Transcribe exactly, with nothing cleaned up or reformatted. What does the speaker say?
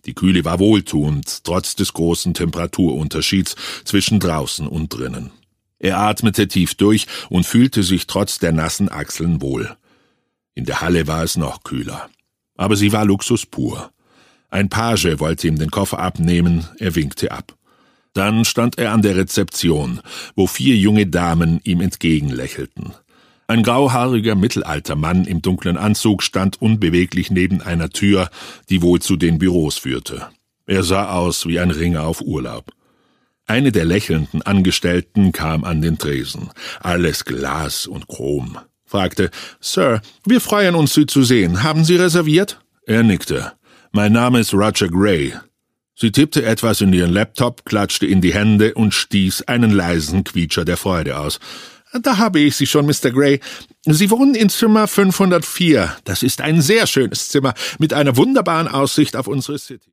Die Kühle war wohltuend, trotz des großen Temperaturunterschieds zwischen draußen und drinnen. Er atmete tief durch und fühlte sich trotz der nassen Achseln wohl. In der Halle war es noch kühler. Aber sie war Luxus pur. Ein Page wollte ihm den Koffer abnehmen, er winkte ab. Dann stand er an der Rezeption, wo vier junge Damen ihm entgegenlächelten. Ein grauhaariger Mittelaltermann im dunklen Anzug stand unbeweglich neben einer Tür, die wohl zu den Büros führte. Er sah aus wie ein Ringer auf Urlaub. Eine der lächelnden Angestellten kam an den Tresen. Alles Glas und Chrom. Fragte, »Sir, wir freuen uns, Sie zu sehen. Haben Sie reserviert?« Er nickte. »Mein Name ist Roger Gray.« Sie tippte etwas in ihren Laptop, klatschte in die Hände und stieß einen leisen Quietscher der Freude aus. »Da habe ich Sie schon, Mister Gray. Sie wohnen in Zimmer fünfhundertvier. Das ist ein sehr schönes Zimmer mit einer wunderbaren Aussicht auf unsere City.«